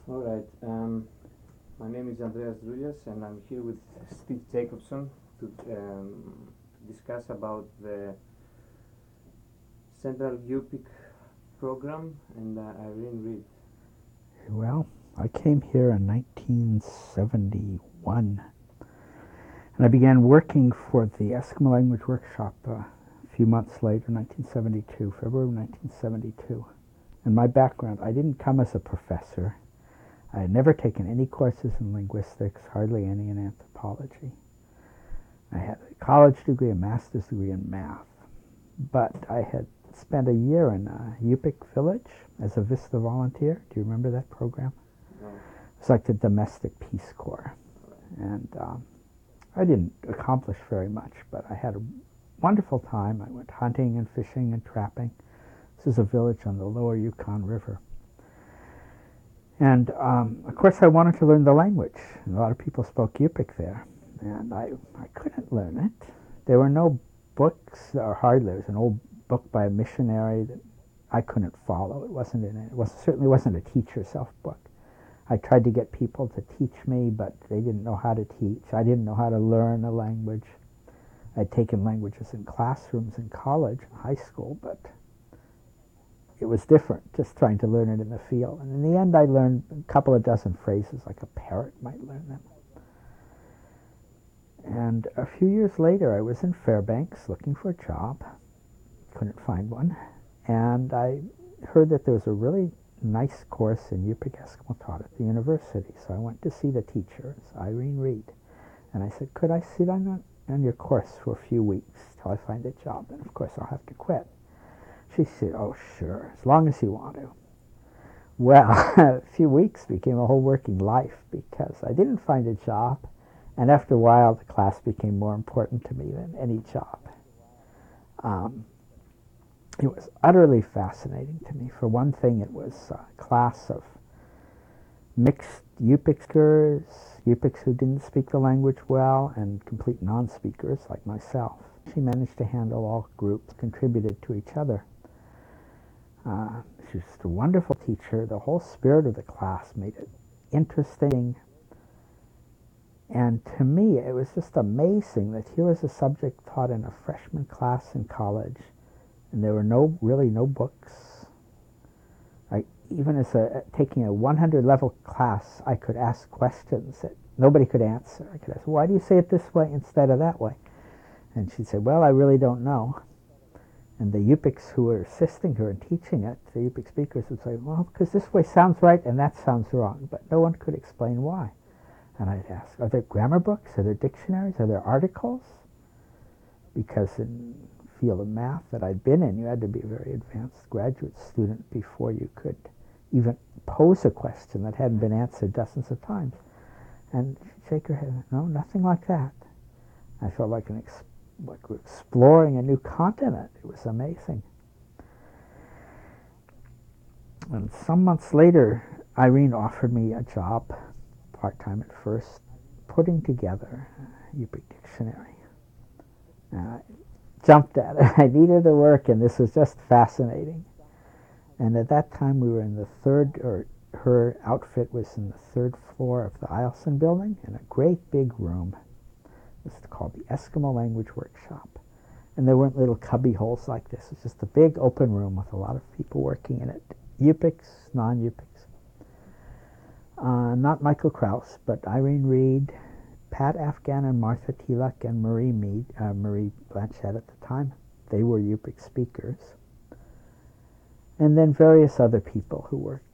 All right. My name is Andreas Drullas, and I'm here with Steve Jacobson to discuss about the Central UPIC program and Irene Reed. Well, I came here in 1971, and I began working for the Eskimo Language Workshop a few months later, 1972, February 1972. And my background, I didn't come as a professor. I had never taken any courses in linguistics, hardly any in anthropology. I had a college degree, a master's degree in math, but I had spent a year in a Yupik village as a Vista volunteer. Do you remember that program? No. It's like the domestic Peace Corps. And I didn't accomplish very much, but I had a wonderful time. I went hunting and fishing and trapping. This is a village on the lower Yukon River. And of course I wanted to learn the language. And a lot of people spoke Yupik there. And I couldn't learn it. There were no books, or hardly. There was an old book by a missionary that I couldn't follow. It certainly wasn't a teacher self-book. I tried to get people to teach me, but they didn't know how to teach. I didn't know how to learn a language. I'd taken languages in classrooms in college, high school, but it was different, just trying to learn it in the field. And in the end, I learned a couple of dozen phrases, like a parrot might learn them. And a few years later, I was in Fairbanks looking for a job. Couldn't find one. And I heard that there was a really nice course in Yupik Eskimo taught at the university. So I went to see the teacher, Irene Reed. And I said, could I sit on your course for a few weeks till I find a job? And of course, I'll have to quit. She said, oh, sure, as long as you want to. Well, a few weeks became a whole working life because I didn't find a job. And after a while, the class became more important to me than any job. It was utterly fascinating to me. For one thing, it was a class of mixed Yupiks, Yupiks who didn't speak the language well, and complete non-speakers like myself. She managed to handle all groups, contributed to each other. She was just a wonderful teacher. The whole spirit of the class made it interesting. And to me, it was just amazing that here was a subject taught in a freshman class in college, and there were really no books. Even as taking a 100 level class, I could ask questions that nobody could answer. I could ask, why do you say it this way instead of that way? And she'd say, well, I really don't know. And the Yupiks who were assisting her and teaching it, the Yupik speakers would say, well, because this way sounds right and that sounds wrong. But no one could explain why. And I'd ask, are there grammar books? Are there dictionaries? Are there articles? Because in the field of math that I'd been in, you had to be a very advanced graduate student before you could even pose a question that hadn't been answered dozens of times. And she'd shake her head, no, nothing like that. I felt like we're exploring a new continent. It was amazing. And some months later, Irene offered me a job, part-time at first, putting together a Yupik dictionary. I jumped at it. I needed the work, and this was just fascinating. And at that time, we were in her outfit was in the third floor of the Eielson building in a great big room. It was called the Eskimo Language Workshop. And there weren't little cubby holes like this. It was just a big open room with a lot of people working in it. Yupiks, non-Yupiks. Not Michael Krause, but Irene Reed, Pat Afghan and Martha Tilak and Marie Blanchette at the time. They were Yupik speakers. And then various other people who worked.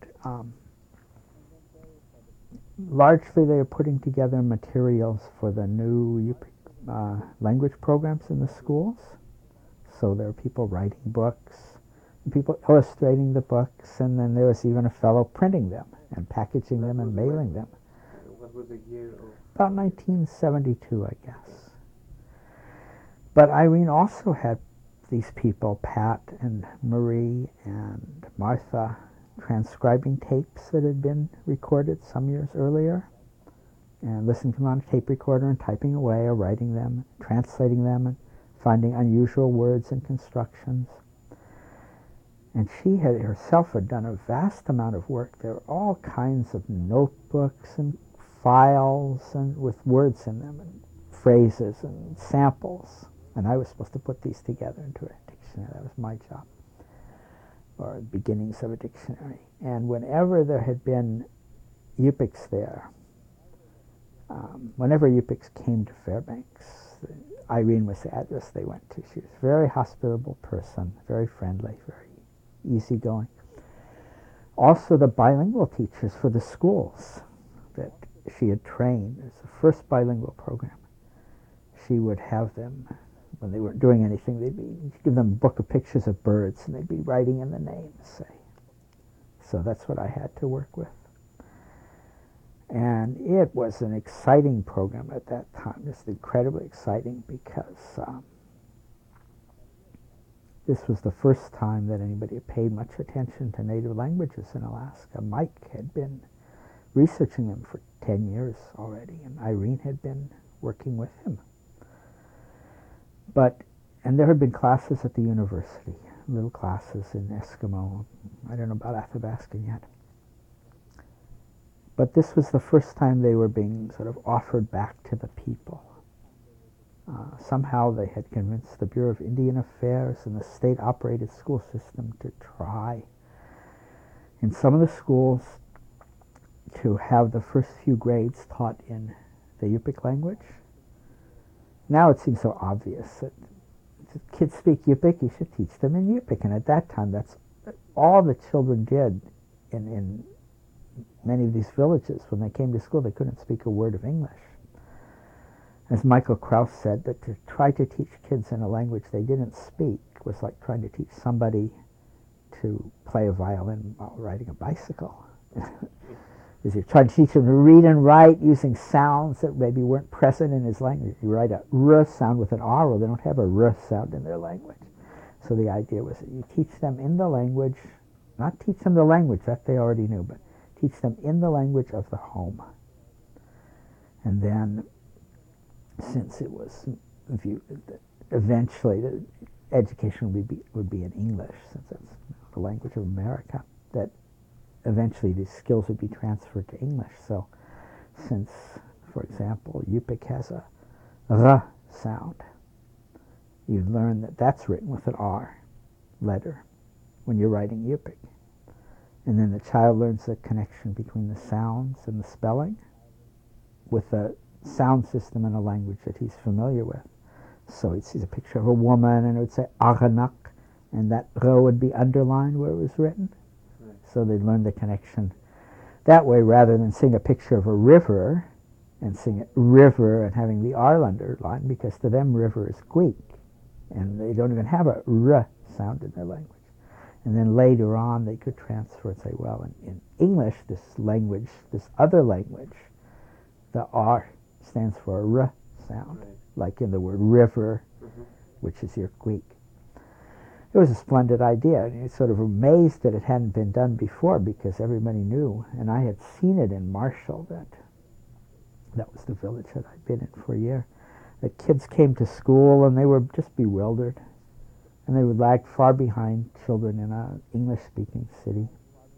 Largely they were putting together materials for the new Yupik language programs in the schools. So there were people writing books, and people illustrating the books, and then there was even a fellow printing them and packaging them and mailing them. What was the year of? About 1972, I guess. But Irene also had these people, Pat and Marie and Martha, transcribing tapes that had been recorded some years earlier, and listening to them on a tape recorder and typing away or writing them, translating them, and finding unusual words and constructions. And she had herself had done a vast amount of work. There were all kinds of notebooks and files and with words in them and phrases and samples. And I was supposed to put these together into a dictionary. That was my job, or beginnings of a dictionary. And whenever there had been Yupiks there, whenever Yupiks came to Fairbanks, Irene was the address they went to. She was a very hospitable person, very friendly, very easygoing. Also, the bilingual teachers for the schools that she had trained, as the first bilingual program, she would have them, when they weren't doing anything, she'd give them a book of pictures of birds, and they'd be writing in the names, say. So that's what I had to work with. And it was an exciting program at that time, just incredibly exciting, because this was the first time that anybody had paid much attention to native languages in Alaska. Mike had been researching them for 10 years already, and Irene had been working with him. And there had been classes at the university, little classes in Eskimo. I don't know about Athabascan yet. But this was the first time they were being sort of offered back to the people. Somehow they had convinced the Bureau of Indian Affairs and the state-operated school system to try, in some of the schools, to have the first few grades taught in the Yupik language. Now it seems so obvious that if kids speak Yupik, you should teach them in Yupik. And at that time, that's all the children did in many of these villages. When they came to school, they couldn't speak a word of English. As Michael Kraus said, that to try to teach kids in a language they didn't speak was like trying to teach somebody to play a violin while riding a bicycle. Because you're trying to teach them to read and write using sounds that maybe weren't present in his language. You write a R sound with an R, well, they don't have a R sound in their language. So the idea was that you teach them in the language, not teach them the language, that they already knew, but teach them in the language of the home. And then, since it was viewed that eventually the education would be in English, since that's the language of America, that eventually these skills would be transferred to English. So since, for example, Yupik has a R sound, you learn that that's written with an R letter when you're writing Yupik. And then the child learns the connection between the sounds and the spelling with the sound system in a language that he's familiar with. So he sees a picture of a woman and it would say Aranak, and that R would be underlined where it was written. Right. So they'd learn the connection that way, rather than seeing a picture of a river and seeing it river and having the R underlined, because to them river is Greek and they don't even have a R sound in their language. And then later on they could transfer and say, well, in English, this language, this other language, the R stands for a R sound, right, like in the word river, which is your Greek. It was a splendid idea, and you're sort of amazed that it hadn't been done before, because everybody knew, and I had seen it in Marshall, that was the village that I'd been in for a year, that kids came to school and they were just bewildered, and they would lag far behind children in an English-speaking city.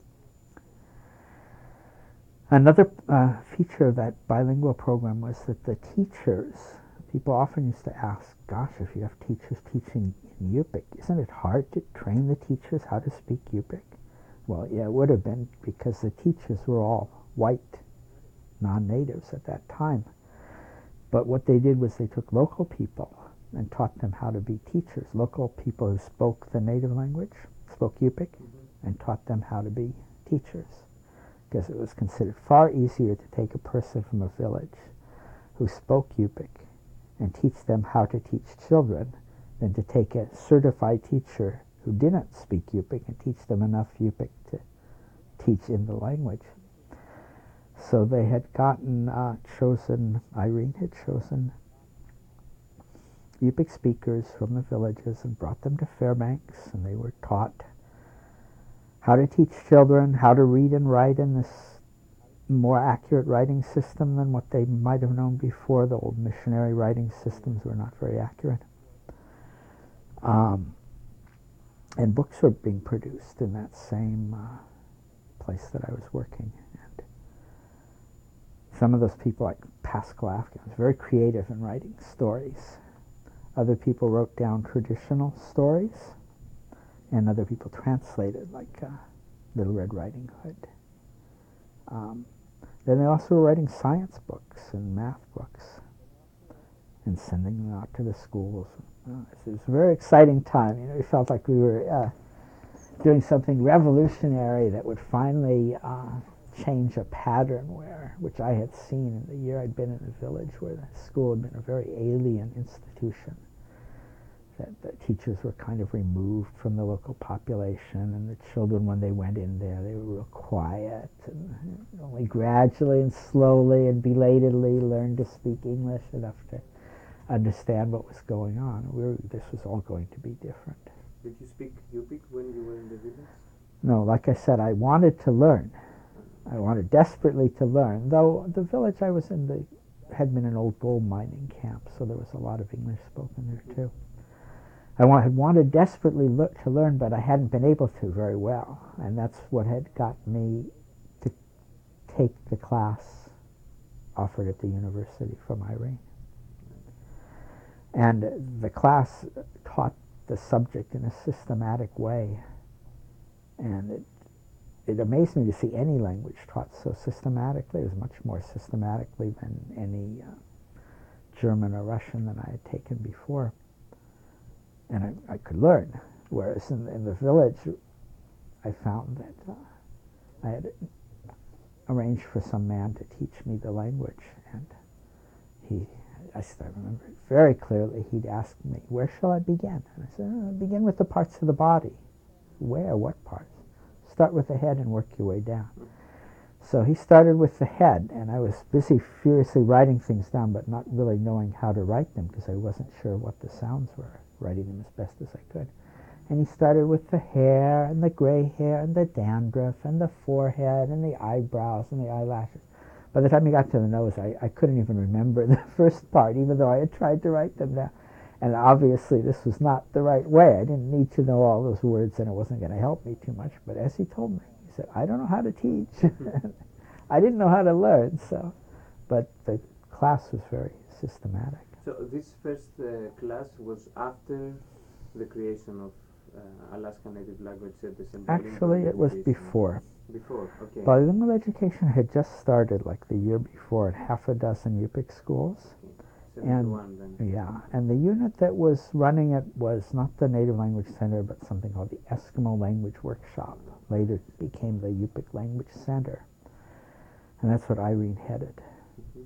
Another feature of that bilingual program was that the teachers, people often used to ask, gosh, if you have teachers teaching in Yupik, isn't it hard to train the teachers how to speak Yupik? Well, yeah, it would have been, because the teachers were all white, non-natives at that time. But what they did was they took local people and taught them how to be teachers, local people who spoke the native language, spoke Yupik, and taught them how to be teachers. Because it was considered far easier to take a person from a village who spoke Yupik and teach them how to teach children than to take a certified teacher who didn't speak Yupik and teach them enough Yupik to teach in the language. So they had gotten Irene had chosen Yupik speakers from the villages and brought them to Fairbanks, and they were taught how to teach children how to read and write in this more accurate writing system than what they might have known before. The old missionary writing systems were not very accurate. And books were being produced in that same place that I was working. And some of those people, like Pascal Afghan, was very creative in writing stories. Other people wrote down traditional stories, and other people translated, like Little Red Riding Hood. Then they also were writing science books and math books and sending them out to the schools. It was a very exciting time. We felt like we were doing something revolutionary that would finally change a pattern which I had seen in the year I'd been in the village, where the school had been a very alien institution. That the teachers were kind of removed from the local population, and the children, when they went in there, they were real quiet, and only gradually and slowly and belatedly learned to speak English enough to understand what was going on. This was all going to be different. Did you speak Yupik when you were in the village? No, like I said, I wanted to learn. I wanted desperately to learn, though the village I was in had been an old gold mining camp, so there was a lot of English spoken there too. I had wanted desperately to learn, but I hadn't been able to very well, and that's what had got me to take the class offered at the university from Irene. And the class taught the subject in a systematic way, and it amazed me to see any language taught so systematically. It was much more systematically than any German or Russian that I had taken before. And I could learn, whereas in the village, I found that I had arranged for some man to teach me the language, and I remember very clearly, he'd ask me, "Where shall I begin?" And I said, "Begin with the parts of the body." "Where? What parts?" "Start with the head and work your way down." So he started with the head, and I was busy furiously writing things down, but not really knowing how to write them because I wasn't sure what the sounds were, writing them as best as I could. And he started with the hair and the gray hair and the dandruff and the forehead and the eyebrows and the eyelashes. By the time he got to the nose, I couldn't even remember the first part, even though I had tried to write them down. And obviously this was not the right way. I didn't need to know all those words, and it wasn't going to help me too much. But as he told me, he said, "I don't know how to teach." I didn't know how to learn, but the class was very systematic. So this first class was after the creation of Alaska Native Language Centers and Actually, it was before. Before, okay. Bilingual education had just started like the year before at half a dozen Yupik schools. Okay. And the unit that was running it was not the Native Language Center, but something called the Eskimo Language Workshop. Later became the Yupik Language Center. And that's what Irene headed. Mm-hmm.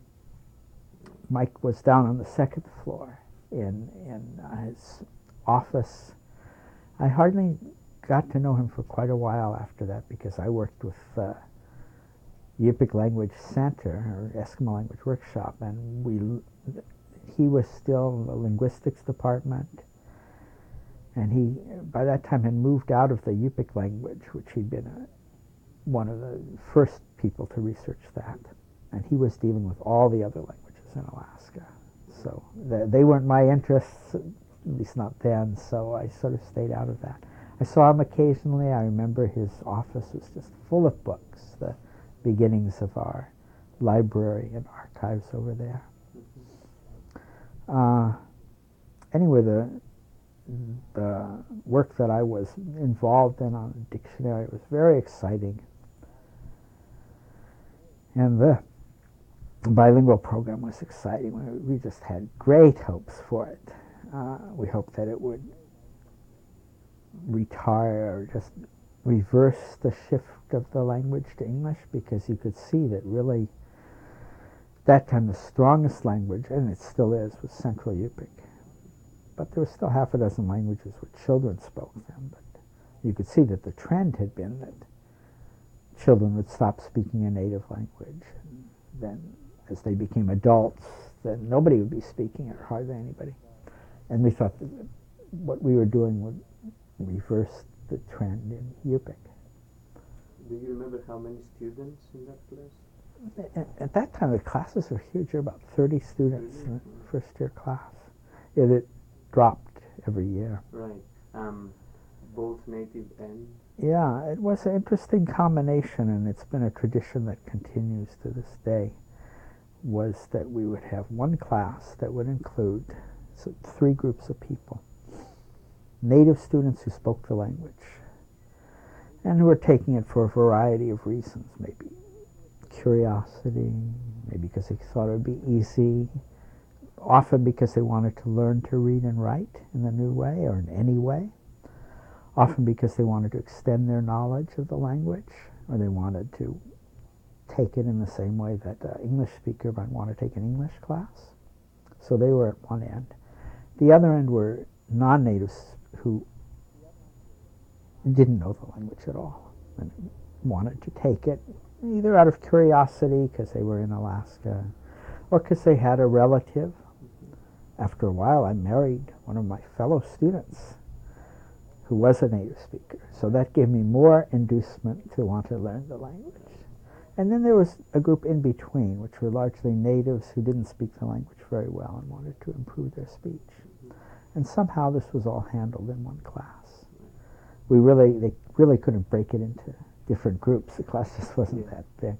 Mike was down on the second floor in his office. I hardly got to know him for quite a while after that, because I worked with Yupik Language Center, or Eskimo Language Workshop, and he was still in the linguistics department, and he, by that time, had moved out of the Yupik language, which he'd been one of the first people to research that, and he was dealing with all the other languages in Alaska. So they weren't my interests, at least not then, so I sort of stayed out of that. I saw him occasionally. I remember his office was just full of books, the beginnings of our library and archives over there. Anyway, the work that I was involved in on the dictionary was very exciting. And the bilingual program was exciting. We just had great hopes for it. We hoped that it would retire or just reverse the shift of the language to English, because you could see that really that time the strongest language, and it still is, was Central Yupik. But there were still half a dozen languages where children spoke them, but you could see that the trend had been that children would stop speaking a native language, and then as they became adults, then nobody would be speaking it, or hardly anybody. And we thought that what we were doing would reverse the trend in Yupik. Do you remember how many students in that class? At that time, the classes were huge. There were about 30 students in the first-year class. It dropped every year. Right. both native and... Yeah, it was an interesting combination, and it's been a tradition that continues to this day, was that we would have one class that would include three groups of people. Native students who spoke the language and who were taking it for a variety of reasons, maybe curiosity, maybe because they thought it would be easy, often because they wanted to learn to read and write in a new way or in any way, often because they wanted to extend their knowledge of the language, or they wanted to take it in the same way that an English speaker might want to take an English class. So they were at one end. The other end were non-natives who didn't know the language at all and wanted to take it either out of curiosity because they were in Alaska or because they had a relative. After a while, I married one of my fellow students who was a native speaker, so that gave me more inducement to want to learn the language. And then there was a group in between, which were largely natives who didn't speak the language very well and wanted to improve their speech. And somehow this was all handled in one class. They really couldn't break it into different groups. The class just wasn't that big.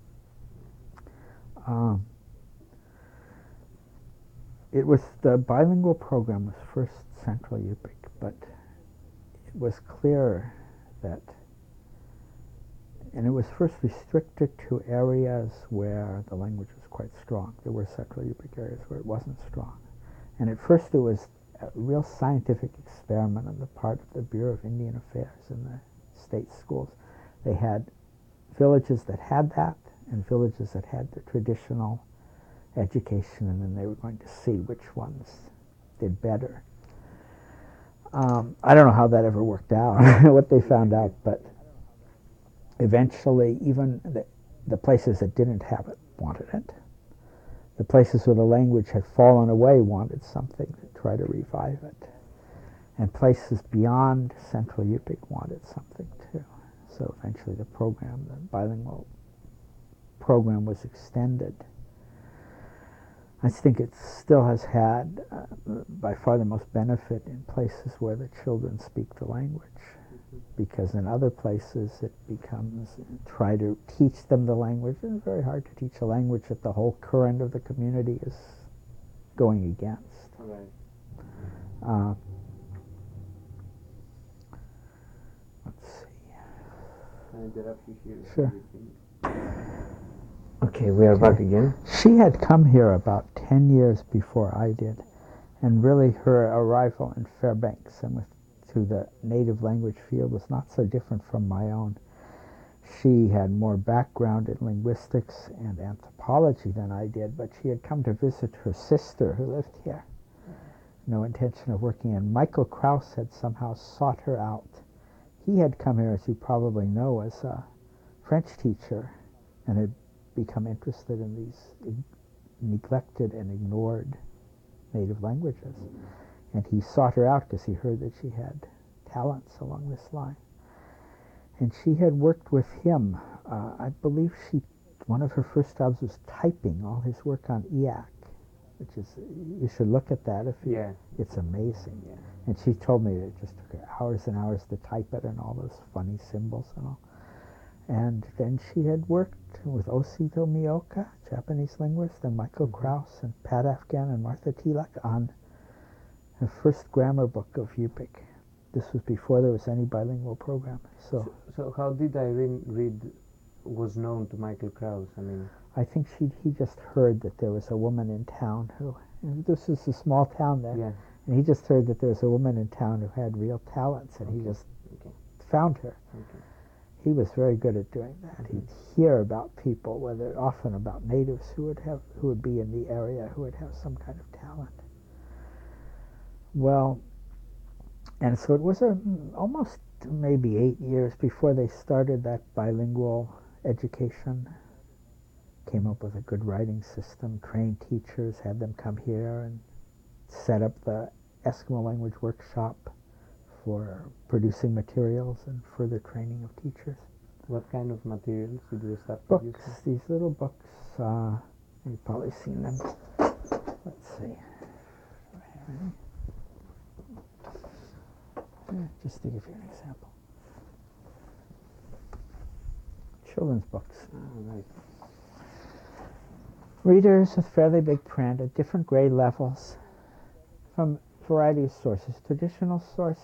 The bilingual program was first Central Yupik, but it was clear that, and it was first restricted to areas where the language was quite strong. There were Central Yupik areas where it wasn't strong. And at first it was a real scientific experiment on the part of the Bureau of Indian Affairs in the state schools. They had villages that had that and villages that had the traditional education, and then they were going to see which ones did better. I don't know how that ever worked out, what they found out, but eventually even the places that didn't have it wanted it. The places where the language had fallen away wanted something to try to revive it. And places beyond Central Yupik wanted something too. So eventually the bilingual program was extended. I think it still has had by far the most benefit in places where the children speak the language, because in other places it becomes try to teach them the language, and it's very hard to teach a language that the whole current of the community is going against. Right. Let's see. Can I interrupt you here? Sure. Okay, we are back again. She had come here about 10 years before I did, and really her arrival in Fairbanks and to the native language field was not so different from my own. She had more background in linguistics and anthropology than I did, but she had come to visit her sister who lived here. No intention of working, and Michael Krauss had somehow sought her out. He had come here, as you probably know, as a French teacher, and had become interested in these neglected and ignored native languages. And he sought her out because he heard that she had talents along this line. And she had worked with him. I believe one of her first jobs was typing all his work on EAC, which is, you should look at that if you, it's amazing. Yeah. And she told me that it just took her hours and hours to type it and all those funny symbols and all. And then she had worked with Osito Miyoka, Japanese linguist, and Michael Krauss and Pat Afghan and Martha Tilak on the first grammar book of Yupik. This was before there was any bilingual program. So how did Irene Reed was known to Michael Krauss? I mean, I think he just heard that there was a woman in town this is a small town there, yeah. and he just heard that there was a woman in town who had real talents, and he just found her. Okay. He was very good at doing that. He'd hear about people, often about natives who would be in the area who would have some kind of talent. Well, and so it was almost maybe 8 years before they started that bilingual education. Came up with a good writing system, trained teachers, had them come here and set up the Eskimo language workshop for producing materials and further training of teachers. What kind of materials did you start Books, producing? these little books, you've probably seen them. Let's see. Just to give you an example. Children's books. Right. Readers with fairly big print at different grade levels from a variety of sources. Traditional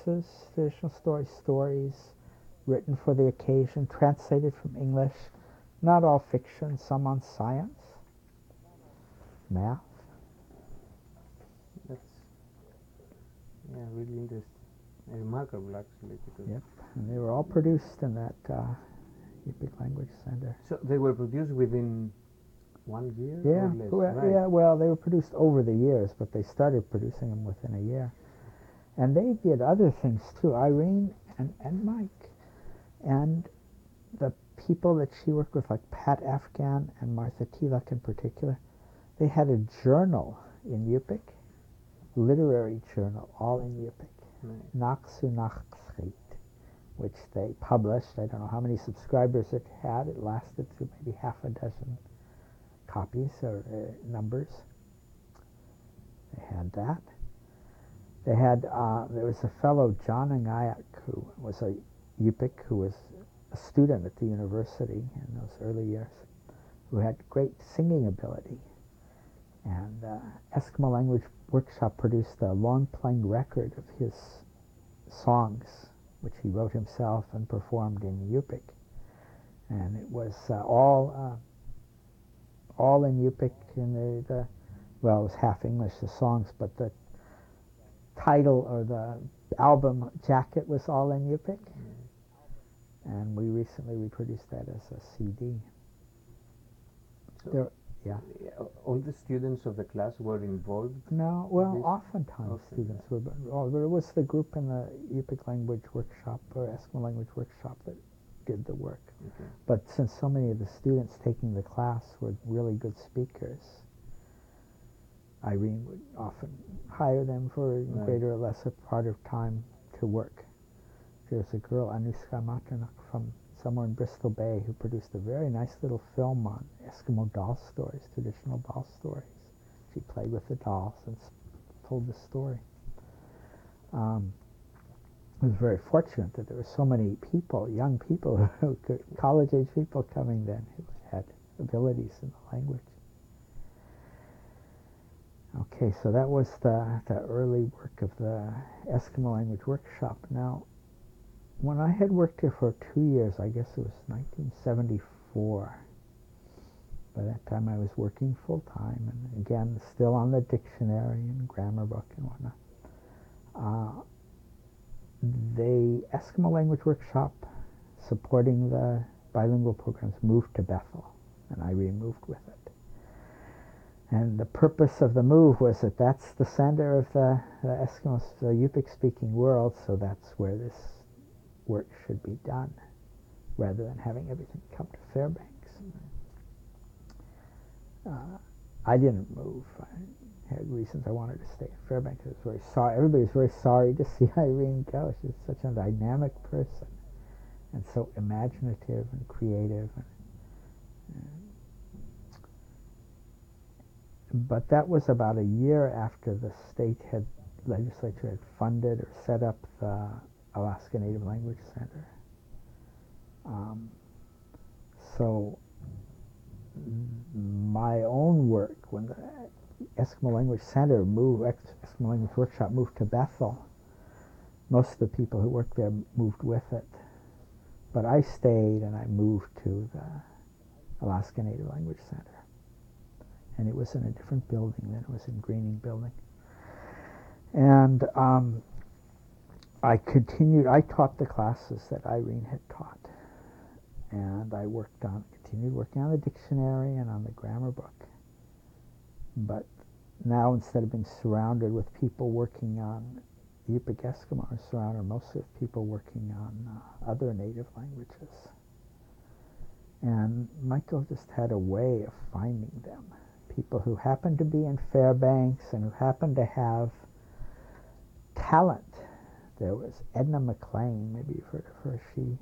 stories written for the occasion, translated from English, not all fiction, some on science, math. That's really interesting. Remarkable, actually. Yep, and they were all produced in that Yupik Language Center. So they were produced within 1 year Yeah, or less, well, right? yeah. Well, they were produced over the years, but they started producing them within a year. And they did other things too. Irene and Mike, and the people that she worked with, like Pat Afghan and Martha Tilak in particular, they had a journal in Yupik, literary journal, all in Yupik, Right. Naksunachschrift, which they published. I don't know how many subscribers it had. It lasted through maybe half a dozen copies or numbers. They had that. They had, there was a fellow, John Ngayak, who was a Yupik, who was a student at the university in those early years, who had great singing ability. And Eskimo Language Workshop produced a long-playing record of his songs, which he wrote himself and performed in Yupik. And it was all in Yupik, in well, it was half English, the songs, but the title or the album jacket was all in Yupik. And we recently reproduced that as a CD. So Yeah. all the students of the class were involved? No, well, This- oftentimes okay. students were, but it was the group in the Yupik Language Workshop or Eskimo Language Workshop that did the work. Okay. But since so many of the students taking the class were really good speakers, Irene would often hire them for a Right. greater or lesser part of time to work. There's a girl, Anushka Matanuk, from somewhere in Bristol Bay, who produced a very nice little film on Eskimo doll stories, traditional doll stories. She played with the dolls and told the story. I was very fortunate that there were so many people, young people, college-age people coming then who had abilities in the language. Okay, so that was the early work of the Eskimo Language Workshop. Now, when I had worked here for 2 years, I guess it was 1974. By that time I was working full-time, and again, still on the dictionary and grammar book and whatnot. The Eskimo Language Workshop, supporting the bilingual programs, moved to Bethel, and Irene moved with it. And the purpose of the move was that that's the center of the Eskimo, the Yupik-speaking world, so that's where this work should be done, rather than having everything come to Fairbanks. I didn't move. I had reasons I wanted to stay in Fairbanks. I was very sorry. Everybody was very sorry to see Irene go. She's such a dynamic person, and so imaginative and creative. But that was about a year after the state legislature had funded or set up the Alaska Native Language Center. So my own work, when the Eskimo Language Center Eskimo Language Workshop moved to Bethel, most of the people who worked there moved with it. But I stayed and I moved to the Alaska Native Language Center. And it was in a different building then. It was in Greening Building. And I taught the classes that Irene had taught. And I continued working on the dictionary and on the grammar book. But now, instead of being surrounded with people working on Yupik Eskimo, I'm surrounded mostly with people working on other native languages. And Michael just had a way of finding them. People who happened to be in Fairbanks and who happened to have talent. There was Edna McLean, maybe you've heard of her. She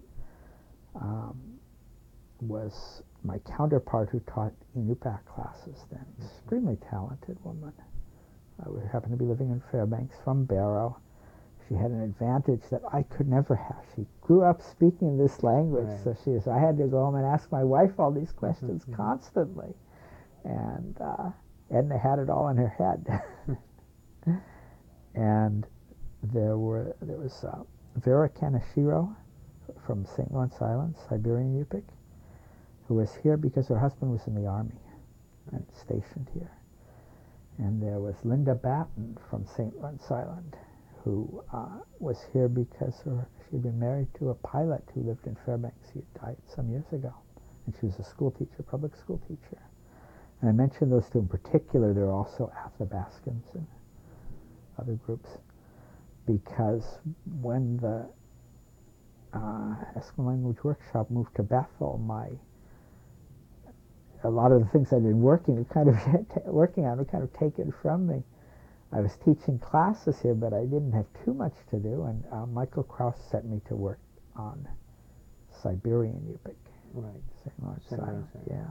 was my counterpart who taught Inupiaq classes then. Extremely talented woman. I happened to be living in Fairbanks from Barrow. She had an advantage that I could never have. She grew up speaking this language, Right. so I had to go home and ask my wife all these questions Mhm. constantly. And Edna had it all in her head. And there was Vera Kaneshiro from St. Lawrence Island, Siberian Yupik, who was here because her husband was in the army and stationed here. And there was Linda Batten from St. Lawrence Island, who was here because she'd been married to a pilot who lived in Fairbanks. He had died some years ago. And she was a school teacher, public school teacher. And I mentioned those two in particular. There are also Athabascans and other groups, because when the Eskimo Language Workshop moved to Bethel, a lot of the things I'd been working on were kind of taken from me. I was teaching classes here, but I didn't have too much to do, and Michael Krauss sent me to work on Siberian Yupik. Right. St. Lawrence St. Island, Lawrence, yeah.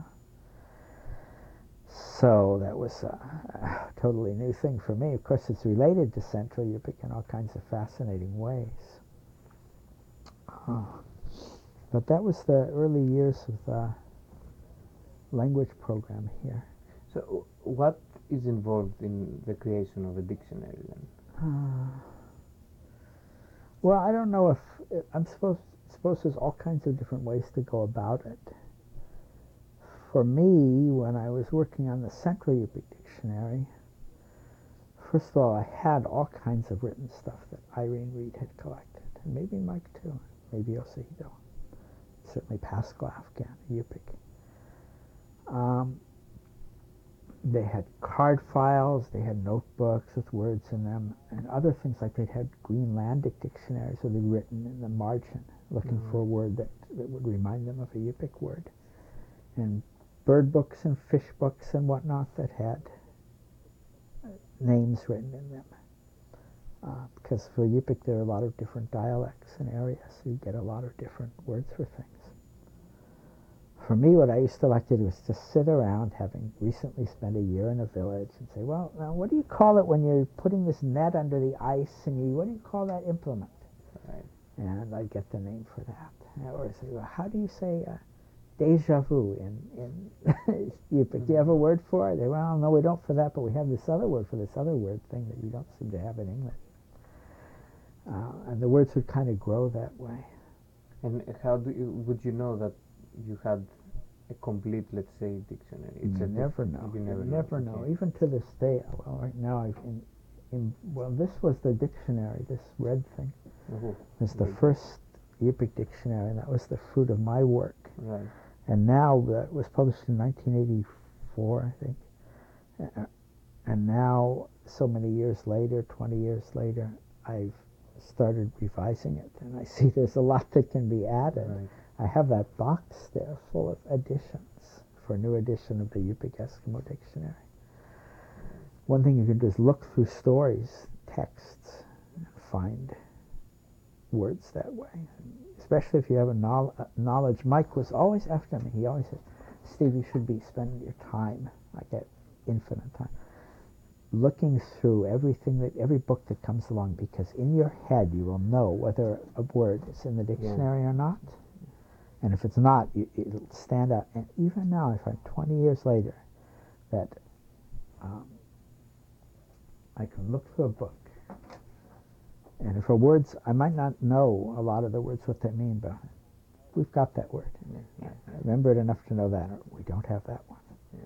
So that was a totally new thing for me. Of course, it's related to Central Yupik in all kinds of fascinating ways. But that was the early years of the language program here. So, what is involved in the creation of a dictionary then? Well, I don't know if I'm suppose there's all kinds of different ways to go about it. For me, when I was working on the Central Yupik Dictionary, first of all, I had all kinds of written stuff that Irene Reed had collected, and maybe Mike too, maybe Yoshihito, certainly Pascal Afghan, Yupik. They had card files, they had notebooks with words in them, and other things like they'd had Greenlandic dictionaries where they'd written in the margin, looking for a word that would remind them of a Yupik word. And bird books and fish books and whatnot that had names written in them. Because for Yupik there are a lot of different dialects and areas, so you get a lot of different words for things. For me, what I used to like to do was just sit around, having recently spent a year in a village, and say, well, now what do you call it when you're putting this net under the ice, and what do you call that implement? Right. And I'd get the name for that. Or say, well, how do you say deja vu in Yupik? Do you have a word for it? Well, no, we don't for that, but we have this other word for this other word thing that you don't seem to have in English. And the words would kind of grow that way. And how would you know that you had a complete, let's say, dictionary? You never know. You never know. Okay. Even to this day, well, right now, this was the dictionary, this red thing. It's the first Yupik dictionary, and that was the fruit of my work. Right. And now, it was published in 1984, I think. And now, so many years later, 20 years later, I've started revising it, and I see there's a lot that can be added. Right. I have that box there full of editions for a new edition of the Yupik Eskimo Dictionary. One thing you can do is look through stories, texts, and find words that way, especially if you have a knowledge. Mike was always after me. He always said, Steve, you should be spending your time, like that infinite time, looking through every book that comes along, because in your head you will know whether a word is in the dictionary or not. And if it's not, it'll stand out. And even now, I find 20 years later that I can look through a book, and if a words, I might not know a lot of the words, what they mean, but we've got that word. Yeah. I remember it enough to know that, or we don't have that one. Yeah.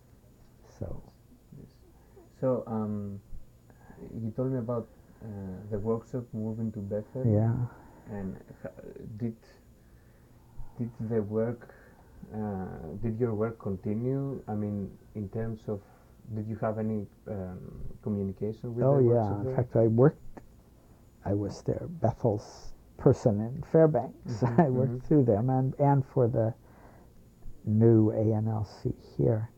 So, you told me about the workshop moving to Bethel. yeah. And did the work, did your work continue? I mean, in terms of, did you have any communication with the workshop there? In fact, I was their Bethel's person in Fairbanks. I worked through them and for the new ANLC here.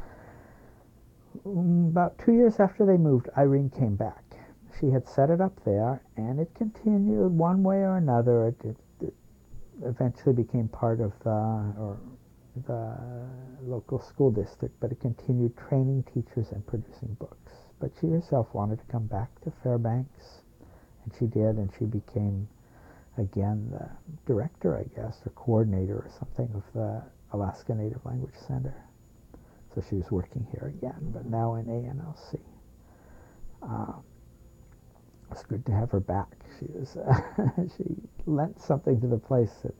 About 2 years after they moved, Irene came back. She had set it up there, and it continued one way or another. It eventually became part of the local school district, but it continued training teachers and producing books. But she herself wanted to come back to Fairbanks And she did, and she became, again, the director, I guess, or coordinator or something of the Alaska Native Language Center. So she was working here again, but now in ANLC. It's good to have her back. She was she lent something to the place that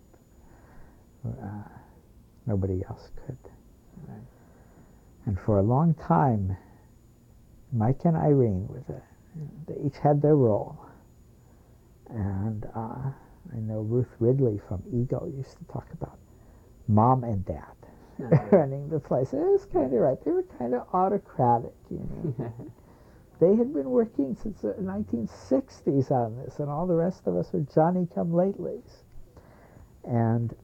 nobody else could. Right. And for a long time, Mike and Irene they each had their role. And I know Ruth Ridley from Eagle used to talk about mom and dad running the place. It was kind of right. They were kind of autocratic, you know. They had been working since the 1960s on this, and all the rest of us were Johnny-come-latelys. And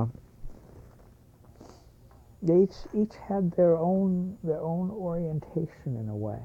they each had their own orientation in a way.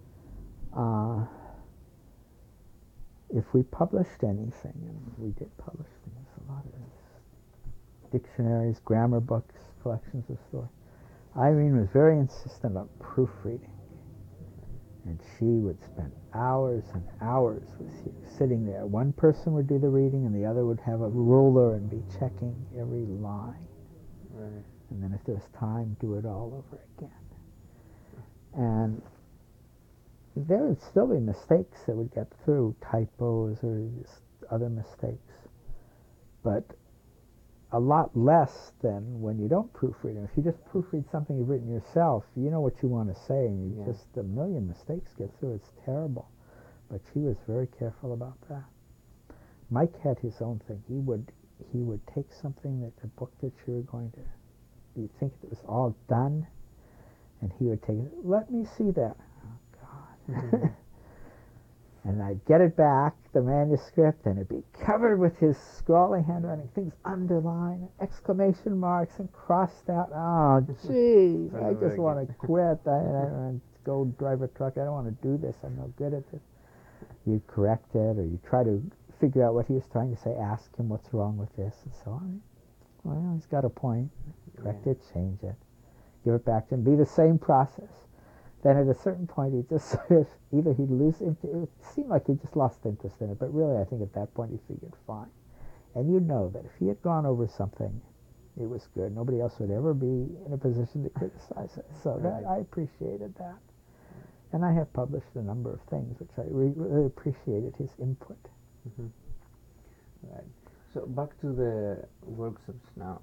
If we published anything, and we did publish things, a lot of dictionaries, grammar books, collections of stories, Irene was very insistent on proofreading. And she would spend hours and hours with you, sitting there. One person would do the reading, and the other would have a ruler and be checking every line. Right. And then if there was time, do it all over again. And there would still be mistakes that would get through, typos or just other mistakes. But a lot less than when you don't proofread them. If you just proofread something you've written yourself, you know what you want to say, and you just a million mistakes get through. It's terrible. But she was very careful about that. Mike had his own thing. He would take something, that a book that you were going to, you think it was all done, and he would take it. Let me see that. Oh God. Mm-hmm. And I'd get it back, the manuscript, and it'd be covered with his scrawly handwriting, things underlined, exclamation marks, and crossed out. Oh, jeez, I just want to quit. I want to go drive a truck. I don't want to do this. I'm no good at this. You'd correct it, or you'd try to figure out what he was trying to say, ask him what's wrong with this, and so on. Well, he's got a point. Correct it, change it, give it back to him. Be the same process. Then at a certain point, he just sort of, either he'd lose interest, it seemed like he just lost interest in it, but really I think at that point he figured, fine. And you'd know that if he had gone over something, it was good. Nobody else would ever be in a position to criticize it. So that, I appreciated that. And I have published a number of things which I really appreciated his input. Mm-hmm. Right. So back to the workshops now.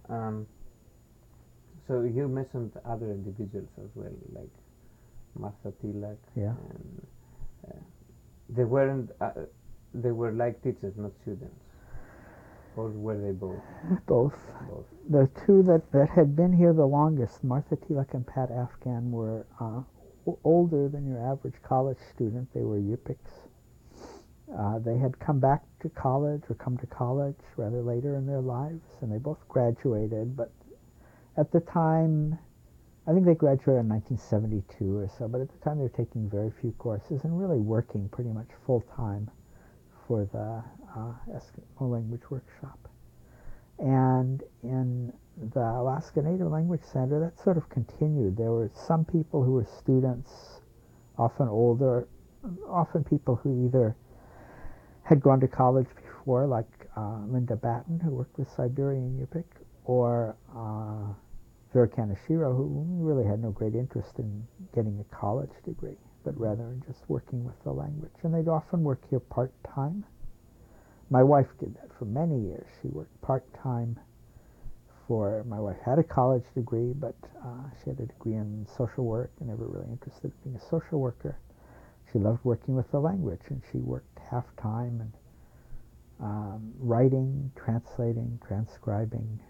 So you mentioned other individuals as well, like Martha Tilak. Yeah. And they weren't. They were like teachers, not students. Or were they both? Both. Both. The two that had been here the longest, Martha Tilak and Pat Afghan, were older than your average college student. They were Yupiks. They had come back to college, or come to college rather later in their lives, and they both graduated. But at the time, I think they graduated in 1972 or so, but at the time they were taking very few courses and really working pretty much full-time for the Eskimo Language Workshop. And in the Alaska Native Language Center, that sort of continued. There were some people who were students, often older, often people who either had gone to college before, like Linda Batten, who worked with Siberian Yupik, or Vera Kaneshiro, who really had no great interest in getting a college degree, but rather in just working with the language. And they'd often work here part-time. My wife did that for many years. She worked part-time for, my wife had a college degree, but she had a degree in social work and never really interested in being a social worker. She loved working with the language, and she worked half-time and writing, translating, transcribing.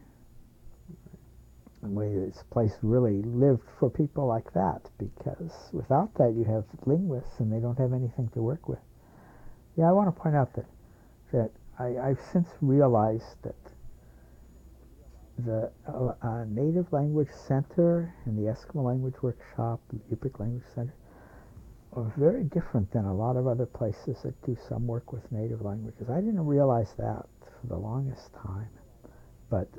This place really lived for people like that, because without that you have linguists and they don't have anything to work with. Yeah, I want to point out that I've since realized that the Native Language Center and the Eskimo Language Workshop, the Yupik Language Center, are very different than a lot of other places that do some work with native languages. I didn't realize that for the longest time, but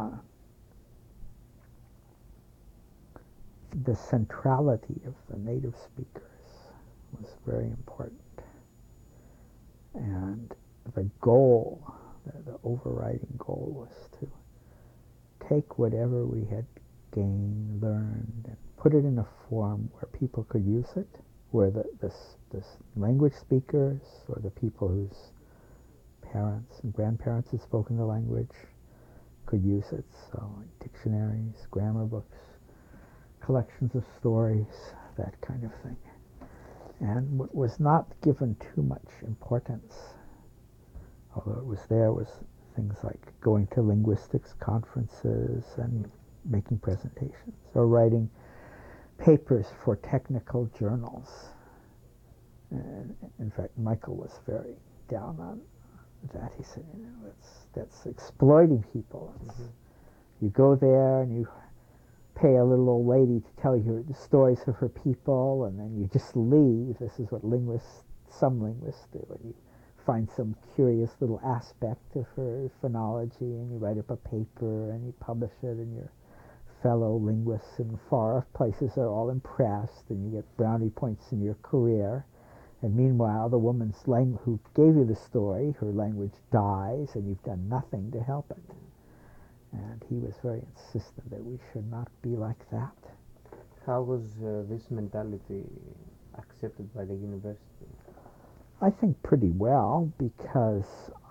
the centrality of the native speakers was very important. And the goal, the overriding goal, was to take whatever we had gained, learned, and put it in a form where people could use it, where this language speakers or the people whose parents and grandparents had spoken the language could use it. So like dictionaries, grammar books, collections of stories, that kind of thing. And what was not given too much importance, although it was there, was things like going to linguistics conferences and making presentations or writing papers for technical journals. And in fact, Michael was very down on that. He said, that's exploiting people. You go there and you pay a little old lady to tell you the stories of her people, and then you just leave. This is what some linguists do. And you find some curious little aspect of her phonology, and you write up a paper, and you publish it, and your fellow linguists in far-off places are all impressed, and you get brownie points in your career. And meanwhile, the woman who gave you the story, her language dies, and you've done nothing to help it. And he was very insistent that we should not be like that. How was this mentality accepted by the university? I think pretty well, because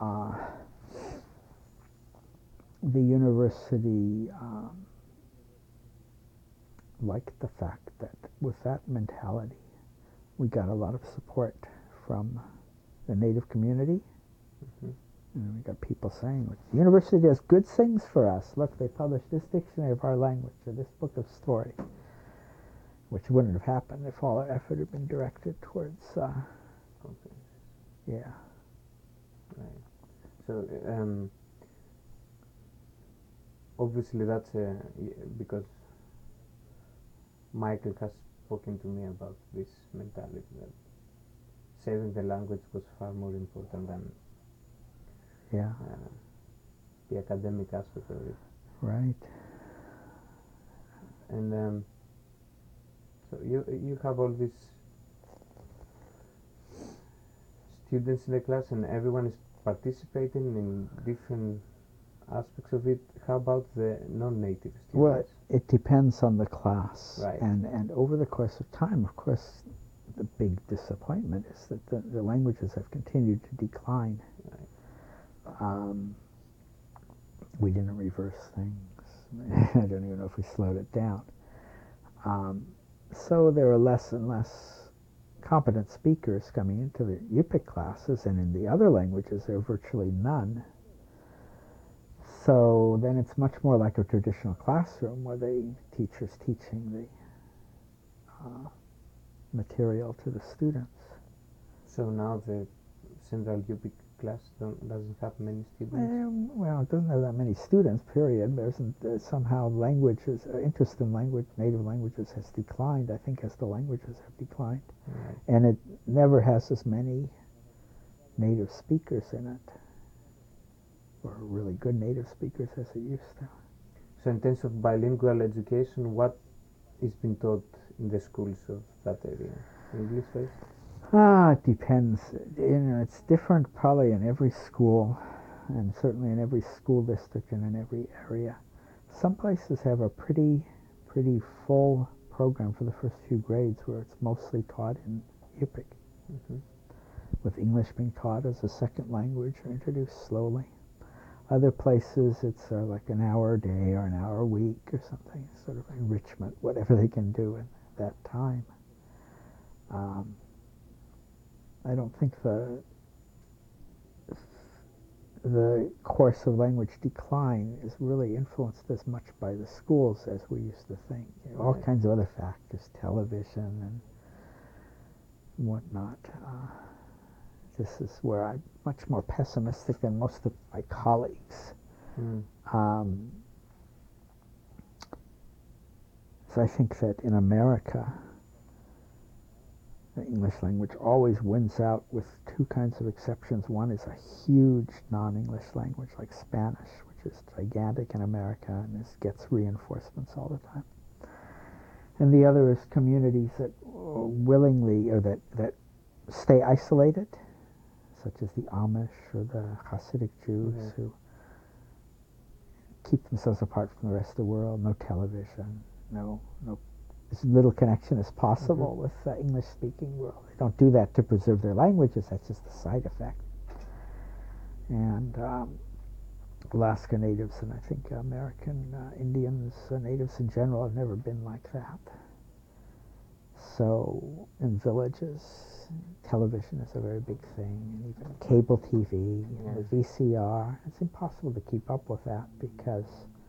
the university liked the fact that with that mentality, we got a lot of support from the native community. And we got people saying, the university does good things for us. Look, they published this dictionary of our language or this book of story, which wouldn't have happened if all our effort had been directed towards yeah. Right. So obviously that's because Michael has spoken to me about this mentality that saving the language was far more important than the academic aspect of it. Right. And so you have all these students in the class, and everyone is participating in different aspects of it. How about the non-native students? Well, it depends on the class. Right. And over the course of time, of course, the big disappointment is that the languages have continued to decline. Right. We didn't reverse things. I don't even know if we slowed it down. So there are less and less competent speakers coming into the UPIC classes, and in the other languages there are virtually none. So then it's much more like a traditional classroom where the teacher's teaching the material to the students. So now the Central UPIC class doesn't have many students? Well, it doesn't have that many students, period. Somehow interest in native languages has declined, I think, as the languages have declined. Right. And it never has as many native speakers in it, or really good native speakers, as it used to. So in terms of bilingual education, what is being taught in the schools of that area? English first? It depends. It's different probably in every school, and certainly in every school district and in every area. Some places have a pretty full program for the first few grades where it's mostly taught in UPIC, with English being taught as a second language or introduced slowly. Other places it's like an hour a day or an hour a week or something, sort of enrichment, whatever they can do in that time. I don't think the course of language decline is really influenced as much by the schools as we used to think. All kinds of other factors, television and whatnot. This is where I'm much more pessimistic than most of my colleagues. So I think that in America, the English language always wins out, with two kinds of exceptions. One is a huge non-English language like Spanish, which is gigantic in America and gets reinforcements all the time. And the other is communities that willingly, or that stay isolated. such as the Amish or the Hasidic Jews who keep themselves apart from the rest of the world. No television, no as little connection as possible with the English-speaking world. They don't do that to preserve their languages. That's just a side effect. And Alaska Natives and I think American Indians, natives in general, have never been like that. So in villages, television is a very big thing, and even cable TV, the VCR. It's impossible to keep up with that because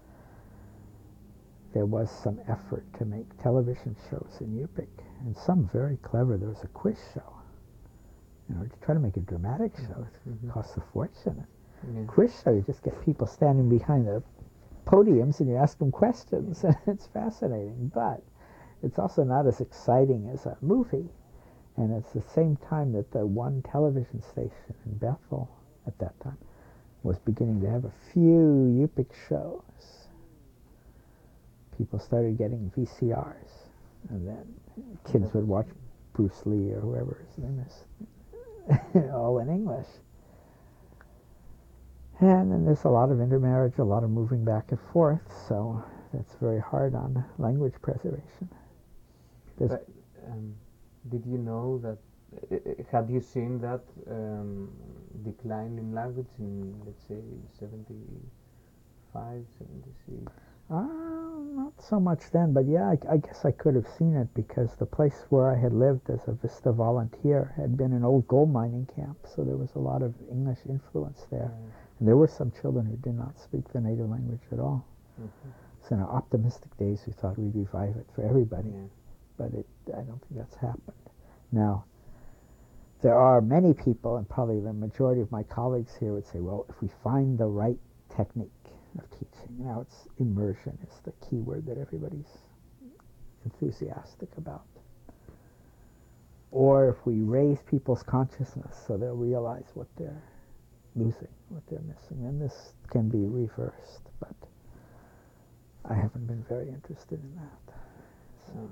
there was some effort to make television shows in Yupik, and some very clever. There was a quiz show. You know, to try to make a dramatic show, it costs a fortune. Quiz show, you just get people standing behind the podiums and you ask them questions, and it's fascinating. But it's also not as exciting as a movie. And it's the same time that the one television station in Bethel at that time was beginning to have a few Yupik shows. People started getting VCRs, and then kids would watch Bruce Lee or whoever his name is, all in English. And then there's a lot of intermarriage, a lot of moving back and forth, so that's very hard on language preservation. But, did you know that, had you seen that decline in language in, let's say, 75, 76? Not so much then, but yeah, I guess I could have seen it because the place where I had lived as a Vista volunteer had been an old gold mining camp, so there was a lot of English influence there. And there were some children who did not speak the native language at all. So in our optimistic days, we thought we'd revive it for everybody, but I don't think that's happened. Now, there are many people, and probably the majority of my colleagues here would say, well, if we find the right technique of teaching, now it's immersion is the key word that everybody's enthusiastic about. Or if we raise people's consciousness so they'll realize what they're losing, what they're missing, then this can be reversed, but I haven't been very interested in that. So.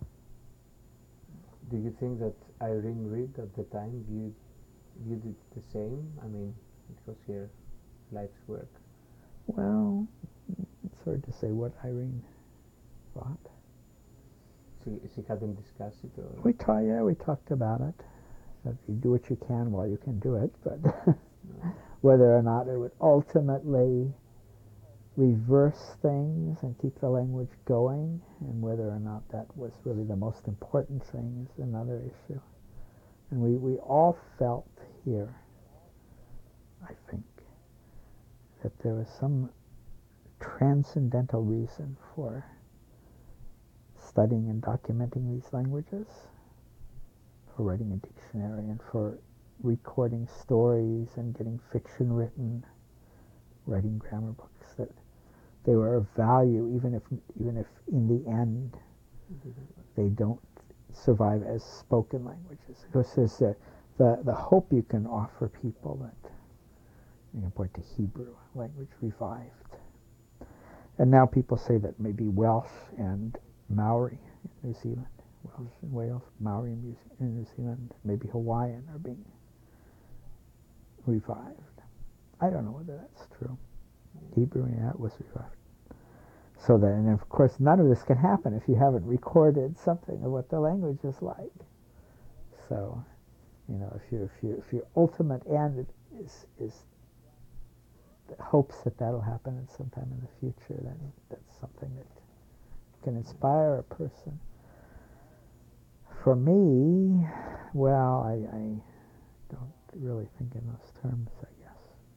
Do you think that Irene Reid at the time viewed it the same? I mean, it was her life's work. Well, it's hard to say what Irene thought. She hadn't discussed it, or we talked about it. That you do what you can while you can do it, but whether or not it would ultimately reverse things and keep the language going, and whether or not that was really the most important thing is another issue. And we all felt here, I think, that there was some transcendental reason for studying and documenting these languages, for writing a dictionary, and for recording stories and getting fiction written, writing grammar books, that they were of value even if in the end they don't survive as spoken languages. Of course, there's the hope you can offer people that you can point to Hebrew language revived. And now people say that maybe Welsh and Maori in New Zealand, Welsh in Wales, Maori in New Zealand, maybe Hawaiian are being revived. I don't know whether that's true. Hebrew, yeah, it was revived. So that, and of course, none of this can happen if you haven't recorded something of what the language is like. So, you know, if your ultimate end is hopes that that'll happen at some time in the future, then that's something that can inspire a person. For me, well, I don't really think in those terms, I guess.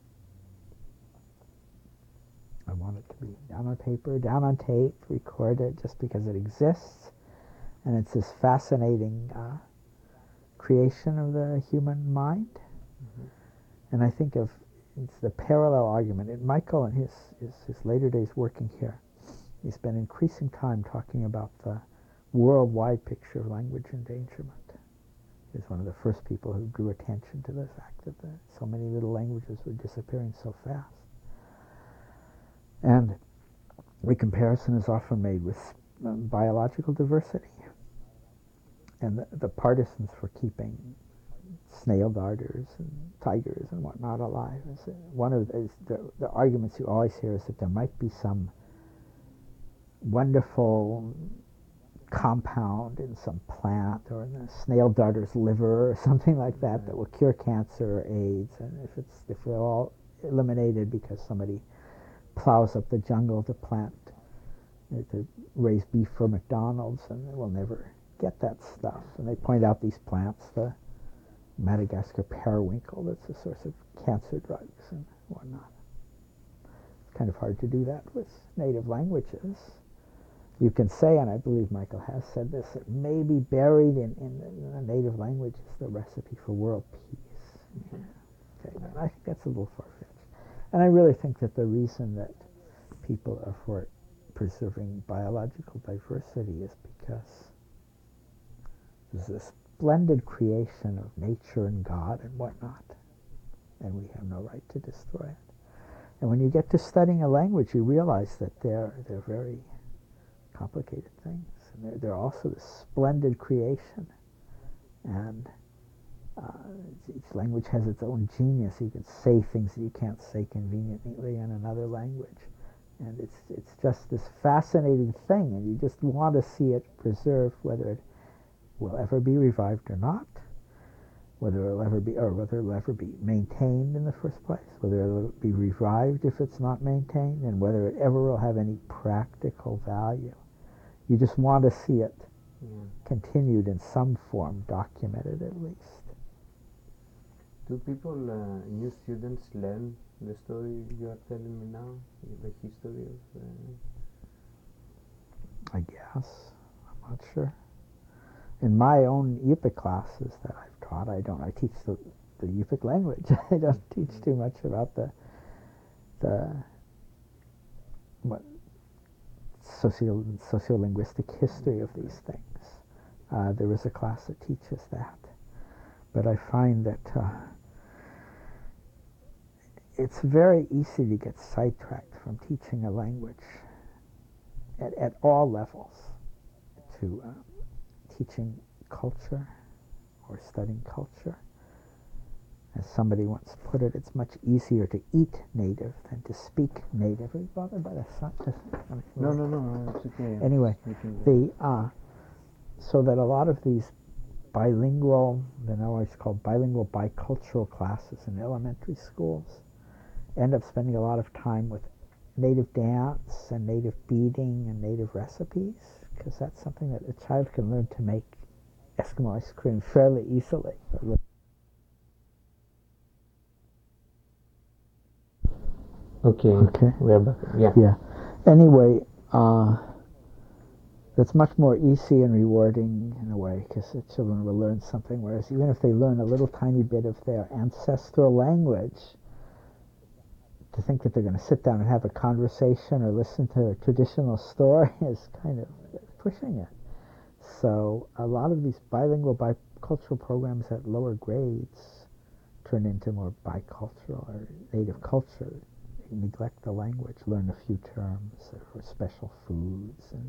I want it to be down on paper, down on tape, recorded, just because it exists, and it's this fascinating creation of the human mind. And I think it's the parallel argument. And Michael, in his later days working here, he spent increasing time talking about the worldwide picture of language endangerment. He was one of the first people who drew attention to the fact that so many little languages were disappearing so fast. And the comparison is often made with biological diversity. And the partisans for keeping snail darters and tigers and whatnot alive. One of the arguments you always hear is that there might be some wonderful compound in some plant or in a snail darter's liver or something like that that will cure cancer or AIDS. And if they're all eliminated because somebody plows up the jungle to plant to raise beef for McDonald's, and they will never get that stuff. And they point out these plants, the Madagascar periwinkle, that's a source of cancer drugs and whatnot. It's kind of hard to do that with native languages. You can say, and I believe Michael has said this, that maybe buried in the native language is the recipe for world peace. Yeah. Okay, I think that's a little far-fetched. And I really think that the reason that people are for preserving biological diversity is because there's this splendid creation of nature and God and whatnot, and we have no right to destroy it. And when you get to studying a language, you realize that they're very complicated things, and they're also this splendid creation. And each language has its own genius. You can say things that you can't say conveniently in another language. And it's just this fascinating thing, and you just want to see it preserved, whether it will ever be revived or not, whether it'll ever be maintained in the first place, whether it'll be revived if it's not maintained, and whether it ever will have any practical value. You just want to see it continued in some form, documented at least. Do people, new students, learn the story you are telling me now, the history of? I guess. I'm not sure. In my own Yupik classes that I've taught, I teach the Yupik language. I don't teach too much about the sociolinguistic history of these things. There is a class that teaches that, but I find that it's very easy to get sidetracked from teaching a language at all levels to teaching culture or studying culture. As somebody once put it, it's much easier to eat native than to speak native. Are you bothered by the sun? No, it's okay. Anyway, so that a lot of these bilingual, they're now always called bilingual bicultural classes in elementary schools, end up spending a lot of time with native dance and native beading and native recipes, because that's something that a child can learn to make Eskimo ice cream fairly easily. Okay. We're back. Yeah. Anyway, that's much more easy and rewarding in a way, because the children will learn something, whereas even if they learn a little tiny bit of their ancestral language, to think that they're going to sit down and have a conversation or listen to a traditional story is kind of pushing it. So a lot of these bilingual bicultural programs at lower grades turn into more bicultural or native culture. They neglect the language, learn a few terms or special foods. And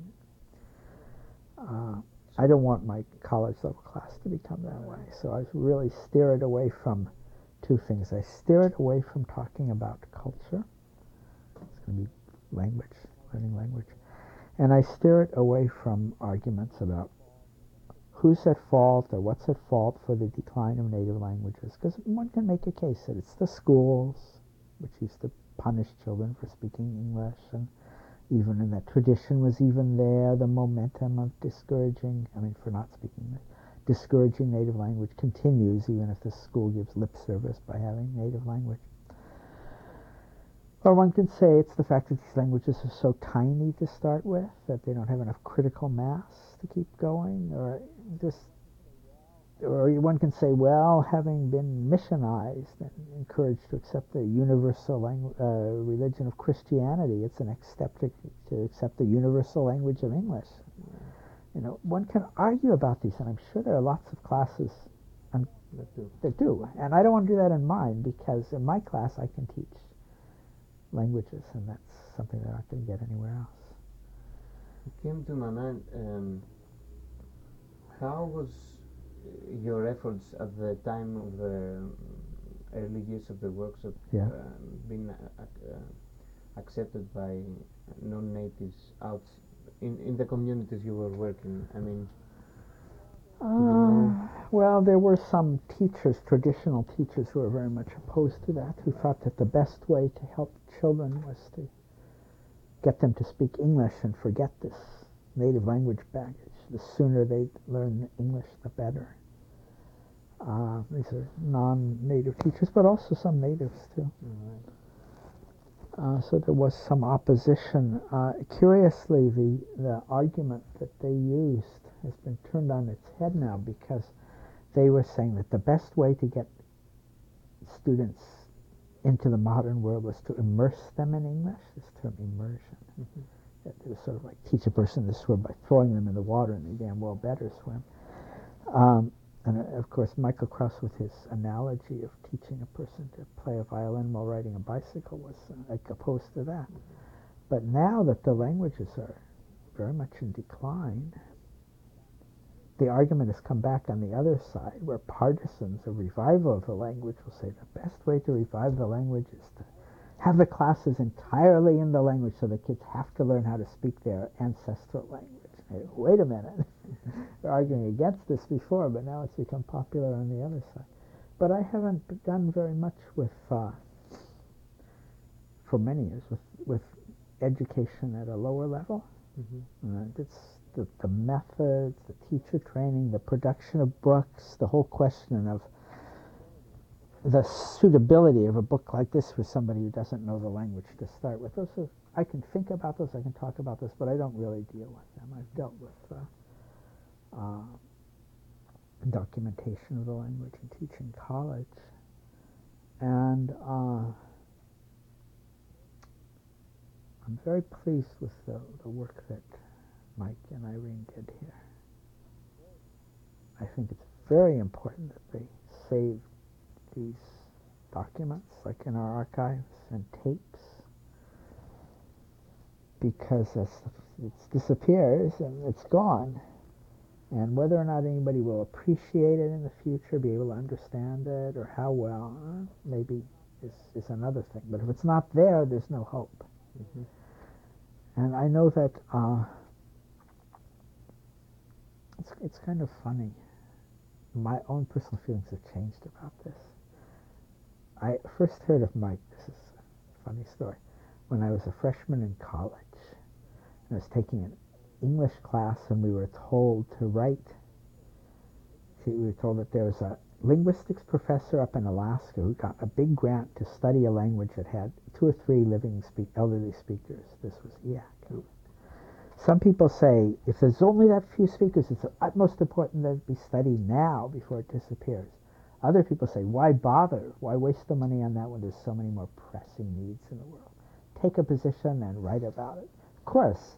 I don't want my college level class to become that way. So I really steer it away from two things. I steer it away from talking about culture. It's going to be language, learning language. And I steer it away from arguments about who's at fault or what's at fault for the decline of native languages. Because one can make a case that it's the schools, which used to punish children for speaking English, and even in that tradition was even there, the momentum of for not speaking English. Discouraging native language continues even if the school gives lip service by having native language. Or one can say it's the fact that these languages are so tiny to start with that they don't have enough critical mass to keep going, or one can say, well, having been missionized and encouraged to accept the universal religion of Christianity, it's the next step to accept the universal language of English. One can argue about these, and I'm sure there are lots of classes that do. And I don't want to do that in mine, because in my class I can teach languages, and that's something that I can get anywhere else. It came to my mind, how was your efforts at the time of the early years of the workshop Yeah. been accepted by non-natives out in the communities you were working? I mean, do you know? Well, there were some teachers, traditional teachers, who were very much opposed to that, who thought that the best way to help children was to get them to speak English and forget this native language baggage. The sooner they learn English, the better. These are non-native teachers, but also some natives too. Right. So there was some opposition. Curiously, the argument that they used has been turned on its head now, because they were saying that the best way to get students into the modern world was to immerse them in English, this term immersion. Mm-hmm. It was sort of like teach a person to swim by throwing them in the water and they damn well better swim. And of course, Michael Krauss, with his analogy of teaching a person to play a violin while riding a bicycle, was opposed to that. But now that the languages are very much in decline, the argument has come back on the other side, where partisans of revival of the language will say the best way to revive the language is to have the classes entirely in the language, so the kids have to learn how to speak their ancestral language. Hey, wait a minute. They're arguing against this before, but now it's become popular on the other side. But I haven't done very much with, for many years, with education at a lower level. Mm-hmm. It's the methods, the teacher training, the production of books, the whole question of the suitability of a book like this for somebody who doesn't know the language to start with. Those are, I can think about those, I can talk about this, but I don't really deal with them. I've dealt with documentation of the language and teaching college. And I'm very pleased with the work that Mike and Irene did here. I think it's very important that they save these documents, like in our archives, and tapes, because it disappears and it's gone. And whether or not anybody will appreciate it in the future, be able to understand it, or how well, maybe is another thing. But if it's not there, there's no hope. Mm-hmm. And I know that it's kind of funny. My own personal feelings have changed about this. I first heard of Mike, this is a funny story, when I was a freshman in college. I was taking an English class, and we were told to write. We were told that there was a linguistics professor up in Alaska who got a big grant to study a language that had 2 or 3 living elderly speakers. This was Eyak. Some people say if there's only that few speakers, it's of utmost important that it be studied now before it disappears. Other people say, why bother? Why waste the money on that when there's so many more pressing needs in the world? Take a position and write about it. Of course,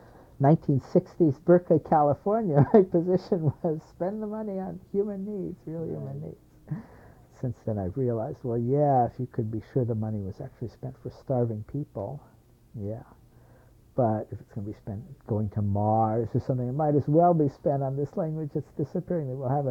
1960s Berkeley, California, my position was spend the money on human needs, real human needs. Since then I've realized, well, yeah, if you could be sure the money was actually spent for starving people, yeah. But if it's going to be spent going to Mars or something, it might as well be spent on this language that's disappearing. That we'll have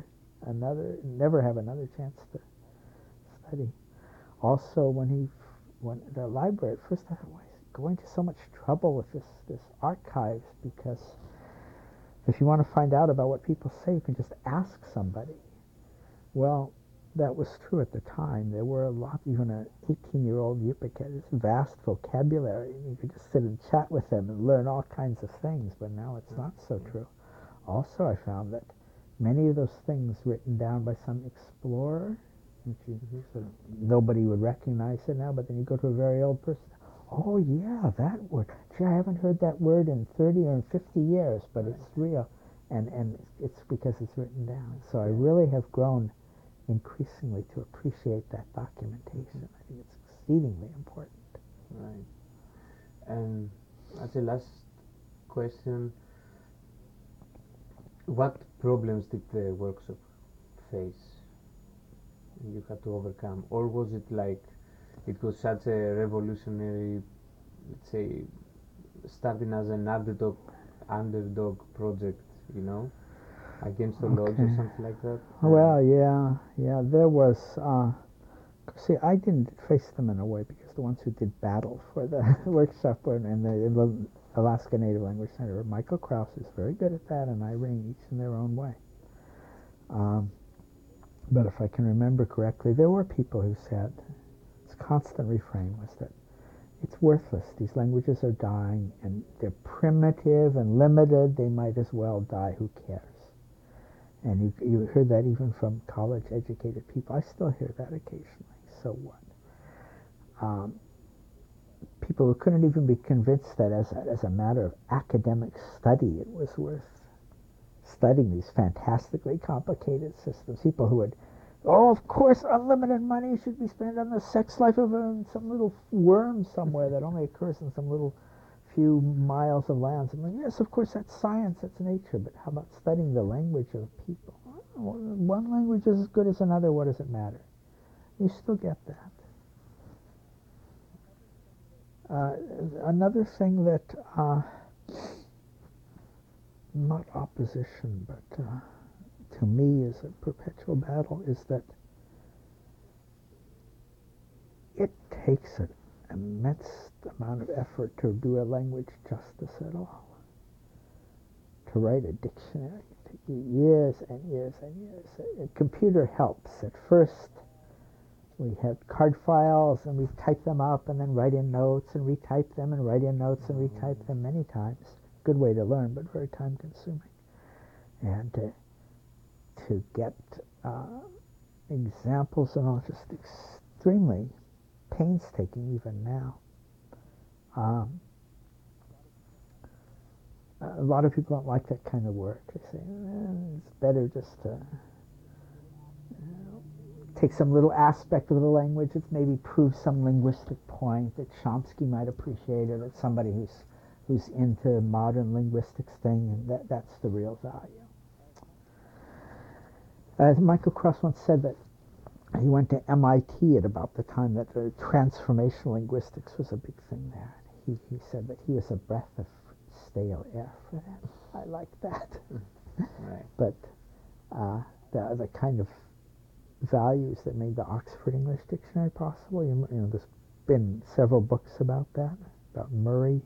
never have another chance to study. Also, when the library, at first I thought, why is he going to so much trouble with this archives? Because if you want to find out about what people say, you can just ask somebody. Well, that was true at the time. There were a lot, even an 18-year-old Yupik had this vast vocabulary, and you could just sit and chat with them and learn all kinds of things, but now it's not so true. Also, I found that many of those things written down by some explorer, which sort of, nobody would recognize it now, but then you go to a very old person, oh yeah, that word, gee, I haven't heard that word in 30 or 50 years, but it's real, and it's because it's written down. So I really have grown increasingly to appreciate that documentation. I think it's exceedingly important. Right. And as a last question, what problems did the workshop face you had to overcome? Or was it like it was such a revolutionary, let's say, starting as an underdog project, you know? against the lodge or something like that? Well, yeah. There was. See, I didn't face them in a way because the ones who did battle for the workshop were in the Alaska Native Language Center. Michael Krause is very good at that, and Irene, each in their own way. But if I can remember correctly, there were people who said, its constant refrain was that it's worthless. These languages are dying, and they're primitive and limited. They might as well die. Who cares? And you heard that even from college-educated people. I still hear that occasionally. So what? People who couldn't even be convinced that as a matter of academic study it was worth studying these fantastically complicated systems. People who would, oh, of course, unlimited money should be spent on the sex life of some little worm somewhere that only occurs in some little few miles of land. I'm like, yes, of course, that's science, that's nature, but how about studying the language of people? One language is as good as another, what does it matter? You still get that. Another thing that, not opposition, but to me is a perpetual battle, is that it takes an immense amount of effort to do a language justice at all. To write a dictionary, it takes years and years and years. A computer helps. At first, we had card files, and we type them up, and then write in notes, and retype them, and write in notes, and retype them many times. Good way to learn, but very time-consuming. And to get examples and all, just extremely painstaking even now. A lot of people don't like that kind of work. They say, it's better just to take some little aspect of the language that's maybe prove some linguistic point that Chomsky might appreciate, or that somebody who's into modern linguistics thing, and that's the real value. Michael Krause once said that he went to MIT at about the time that transformational linguistics was a big thing there. He said that he was a breath of stale air for them. I like that. Right. But the kind of values that made the Oxford English Dictionary possible, you know, there's been several books about that, about Murray,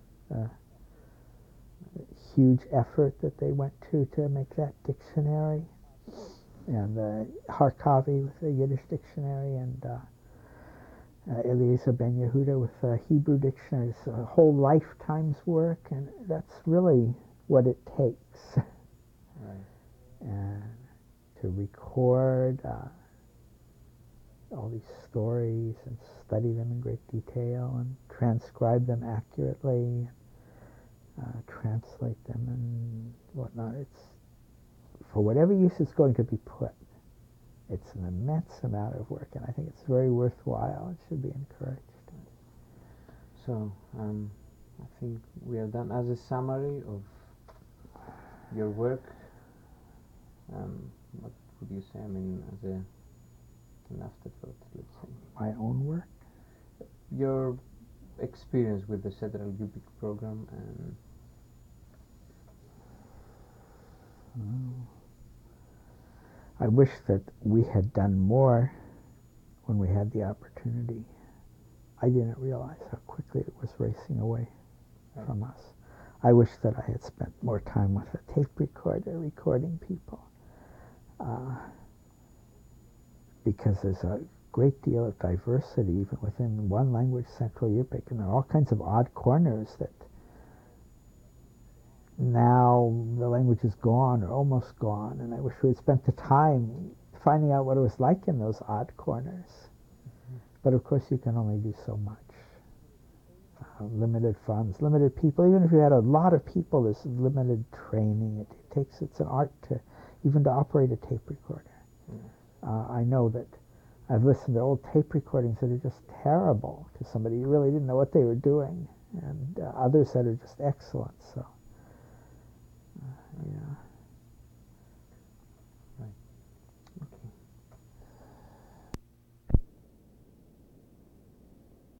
huge effort that they went to make that dictionary, and Harkavi with the Yiddish dictionary, and Eliezer Ben Yehuda with the Hebrew dictionary. It's a whole lifetime's work, and that's really what it takes. Right. And to record all these stories and study them in great detail and transcribe them accurately, translate them and whatnot. It's, for whatever use it's going to be put, it's an immense amount of work, and I think it's very worthwhile. It should be encouraged. So, I think we are done. As a summary of your work, what would you say? I mean, as an afterthought, let's say. My own work? Your experience with the Central UPIC program, and I wish that we had done more when we had the opportunity. I didn't realize how quickly it was racing away from us. I wish that I had spent more time with a tape recorder recording people, because there's a great deal of diversity even within one language, Central Yupik, and there are all kinds of odd corners that now the language is gone or almost gone, and I wish we had spent the time finding out what it was like in those odd corners. But of course you can only do so much. Limited funds, limited people. Even if you had a lot of people, there's limited training. It's an art to even to operate a tape recorder. I know that I've listened to old tape recordings that are just terrible to somebody who really didn't know what they were doing, and others that are just excellent. So